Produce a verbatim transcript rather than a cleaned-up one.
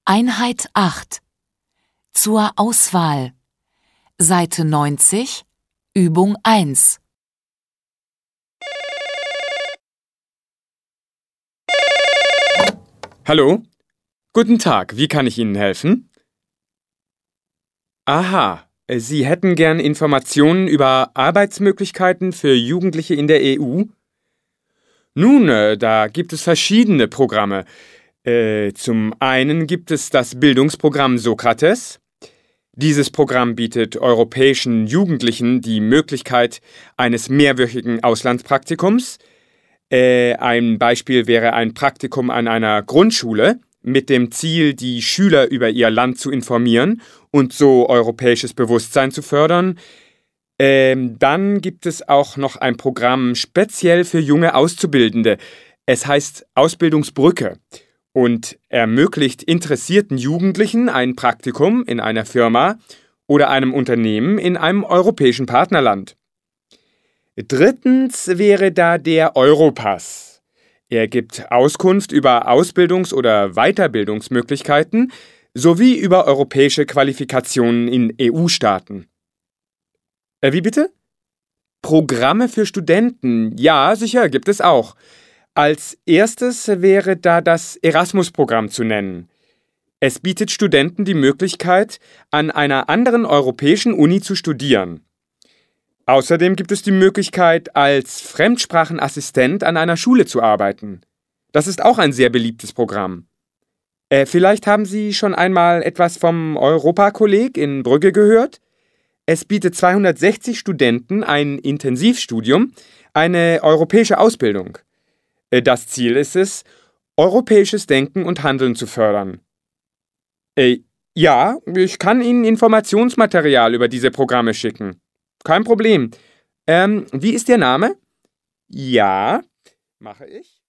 Einheit acht. Zur Auswahl. Seite neunzig, Übung eins. Hallo? Guten Tag, wie kann ich Ihnen helfen? Aha, Sie hätten gern Informationen über Arbeitsmöglichkeiten für Jugendliche in der E U? Nun, äh, da gibt es verschiedene Programme. Äh, zum einen gibt es das Bildungsprogramm Sokrates. Dieses Programm bietet europäischen Jugendlichen die Möglichkeit eines mehrwöchigen Auslandspraktikums. Äh, ein Beispiel wäre ein Praktikum an einer Grundschule mit dem Ziel, die Schüler über ihr Land zu informieren und so europäisches Bewusstsein zu fördern. Ähm, dann gibt es auch noch ein Programm speziell für junge Auszubildende. Es heißt Ausbildungsbrücke und ermöglicht interessierten Jugendlichen ein Praktikum in einer Firma oder einem Unternehmen in einem europäischen Partnerland. Drittens wäre da der Europass. Er gibt Auskunft über Ausbildungs- oder Weiterbildungsmöglichkeiten sowie über europäische Qualifikationen in E U-Staaten. Äh, wie bitte? Programme für Studenten. Ja, sicher, gibt es auch. Als erstes wäre da das Erasmus-Programm zu nennen. Es bietet Studenten die Möglichkeit, an einer anderen europäischen Uni zu studieren. Außerdem gibt es die Möglichkeit, als Fremdsprachenassistent an einer Schule zu arbeiten. Das ist auch ein sehr beliebtes Programm. Äh, vielleicht haben Sie schon einmal etwas vom Europakolleg in Brügge gehört? Es bietet zweihundertsechzig Studenten ein Intensivstudium, eine europäische Ausbildung. Äh, das Ziel ist es, europäisches Denken und Handeln zu fördern. Äh, ja, ich kann Ihnen Informationsmaterial über diese Programme schicken. Kein Problem. Ähm, wie ist Ihr Name? Ja, mache ich.